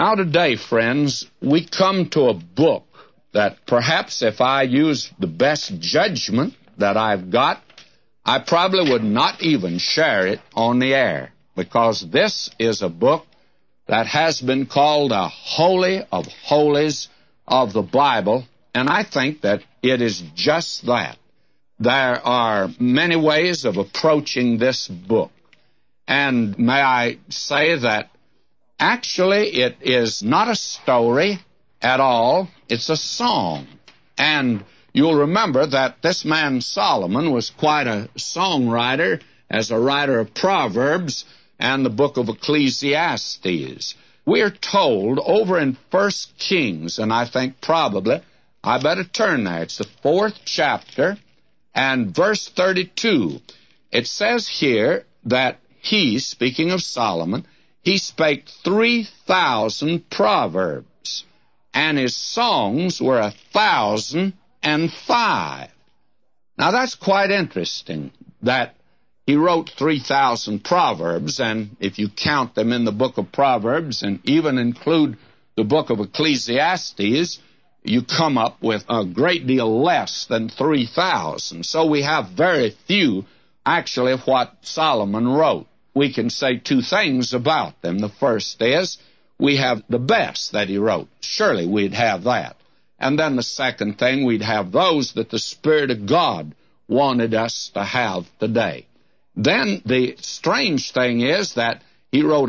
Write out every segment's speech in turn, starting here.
Now today, friends, we come to a book that perhaps if I used the best judgment that I've got, I probably would not even share it on the air, because this is a book that has been called a holy of holies of the Bible, and I think that it is just that. There are many ways of approaching this book, and may I say that actually it is not a story at all, it's a song. And you'll remember that this man Solomon was quite a songwriter as a writer of Proverbs and the book of Ecclesiastes. We are told over in 1 Kings, and I think probably I better turn there. It's the 4th chapter and verse 32. It says here that he, speaking of Solomon, he spake 3,000 proverbs, and his songs were 1,005. Now that's quite interesting that he wrote 3,000 proverbs, and if you count them in the book of Proverbs and even include the book of Ecclesiastes, you come up with a great deal less than 3,000. So we have very few, actually, of what Solomon wrote. We can say two things about them. The first is we have the best that he wrote. Surely we'd have that. And then the second thing, we'd have those that the Spirit of God wanted us to have today. Then the strange thing is that he wrote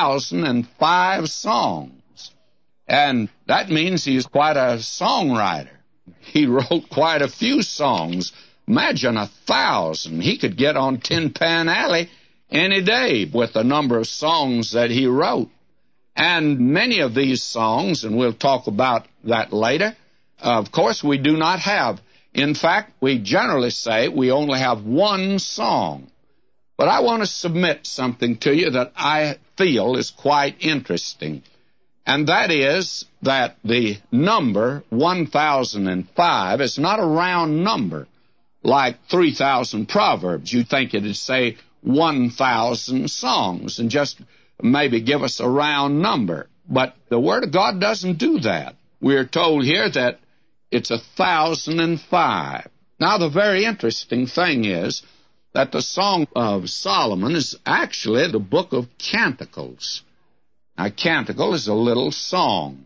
1,005 songs. And that means he's quite a songwriter. He wrote quite a few songs. Imagine 1,000. He could get on Tin Pan Alley any day with the number of songs that he wrote. And many of these songs, and we'll talk about that later, of course we do not have. In fact, we generally say we only have one song. But I want to submit something to you that I feel is quite interesting. And that is that the number 1,005 is not a round number like 3,000 proverbs. You'd think it'd say 1,000 songs and just maybe give us a round number. But the Word of God doesn't do that. We're told here that it's 1,005. Now, the very interesting thing is that the Song of Solomon is actually the book of Canticles. Now, canticle is a little song,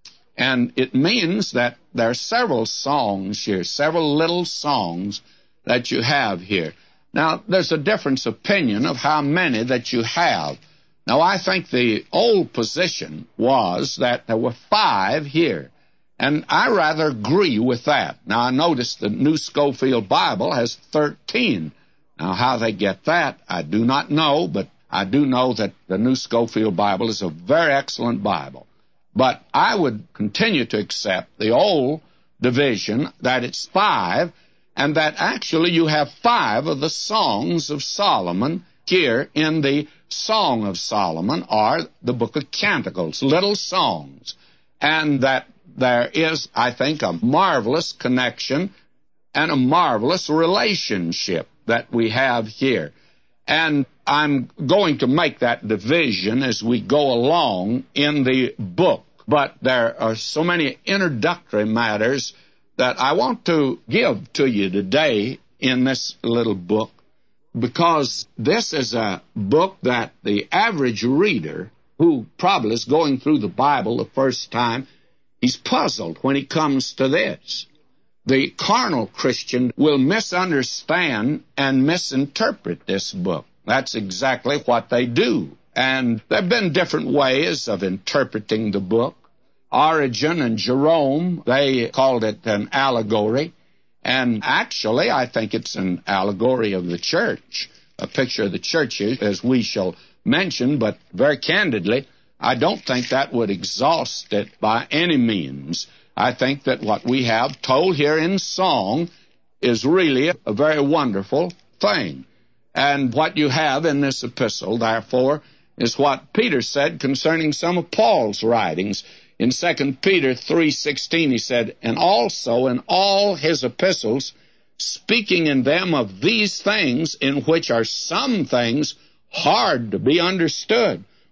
and it means that there are several songs here, several little songs that you have here. Now, there's a difference of opinion of how many that you have. Now, I think the old position was that there were 5 here, and I rather agree with that. Now, I noticed the New Schofield Bible has 13. Now, how they get that, I do not know, but I do know that the New Schofield Bible is a very excellent Bible. But I would continue to accept the old division that it's 5, and that actually you have 5 of the songs of Solomon here in the Song of Solomon, or the book of Canticles, little songs. And that there is, I think, a marvelous connection and a marvelous relationship that we have here. And I'm going to make that division as we go along in the book. But there are so many introductory matters that I want to give to you today in this little book, because this is a book that the average reader who probably is going through the Bible the first time, he's puzzled when he comes to this. The carnal Christian will misunderstand and misinterpret this book. That's exactly what they do. And there have been different ways of interpreting the book. Origen and Jerome, they called it an allegory. And actually, I think it's an allegory of the church, a picture of the church, as we shall mention. But very candidly, I don't think that would exhaust it by any means. I think that what we have told here in song is really a very wonderful thing. And what you have in this epistle, therefore, is what Peter said concerning some of Paul's writings. In 2 Peter 3:16, he said, "And also in all his epistles, speaking in them of these things, in which are some things hard to be understood,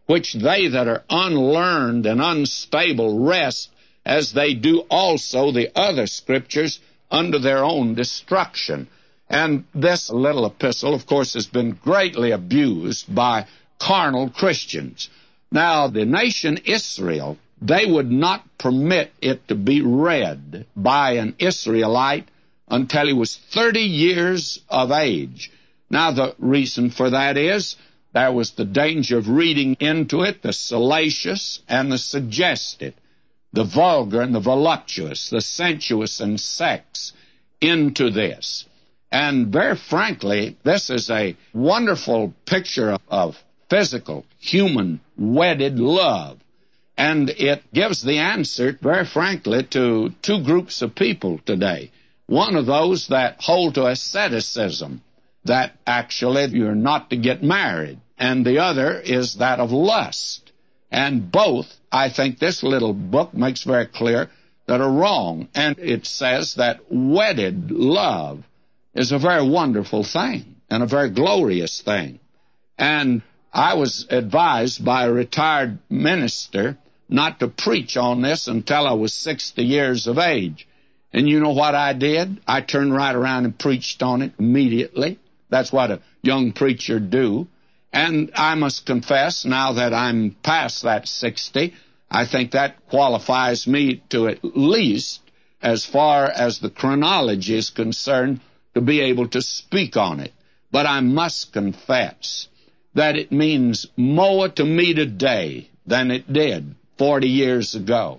which they that are unlearned and unstable wrest, as they do also the other Scriptures, unto their own destruction. And this little epistle, of course, has been greatly abused by carnal Christians. Now, the nation Israel, they would not permit it to be read by an Israelite until he was 30 years of age. Now, the reason for that is there was the danger of reading into it the salacious and the suggested, the vulgar and the voluptuous, the sensuous and sex into this. And very frankly, this is a wonderful picture of physical, human, wedded love. And it gives the answer, very frankly, to two groups of people today. One of those that hold to asceticism, that actually you're not to get married. And the other is that of lust. And both, I think this little book makes very clear, that are wrong. And it says that wedded love is a very wonderful thing and a very glorious thing. And I was advised by a retired minister not to preach on this until I was 60 years of age. And you know what I did? I turned right around and preached on it immediately. That's what a young preacher do. And I must confess, now that I'm past that 60, I think that qualifies me to at least, as far as the chronology is concerned, to be able to speak on it. But I must confess that it means more to me today than it did 40 years ago.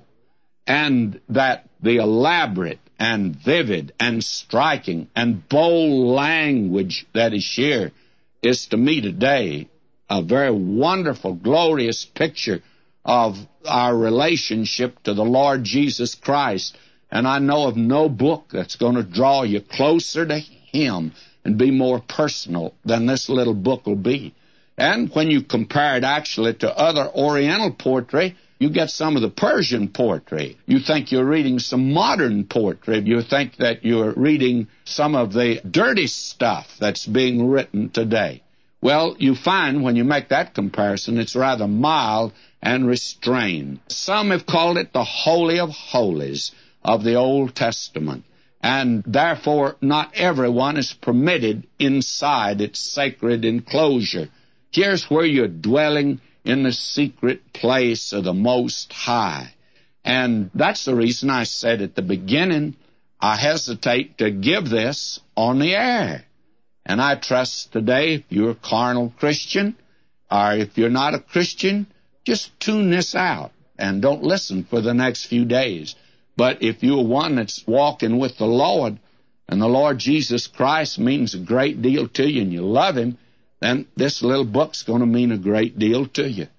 And that the elaborate and vivid and striking and bold language that is here is to me today a very wonderful, glorious picture of our relationship to the Lord Jesus Christ. And I know of no book that's going to draw you closer to Him and be more personal than this little book will be. And when you compare it actually to other Oriental poetry, you get some of the Persian poetry. You think you're reading some modern poetry. You think that you're reading some of the dirty stuff that's being written today. Well, you find when you make that comparison, it's rather mild and restrained. Some have called it the Holy of Holies of the Old Testament. And therefore, not everyone is permitted inside its sacred enclosure. Here's where you're dwelling in the secret place of the Most High. And that's the reason I said at the beginning, I hesitate to give this on the air. And I trust today, if you're a carnal Christian, or if you're not a Christian, just tune this out and don't listen for the next few days. But if you're one that's walking with the Lord, and the Lord Jesus Christ means a great deal to you, and you love Him, then this little book's going to mean a great deal to you.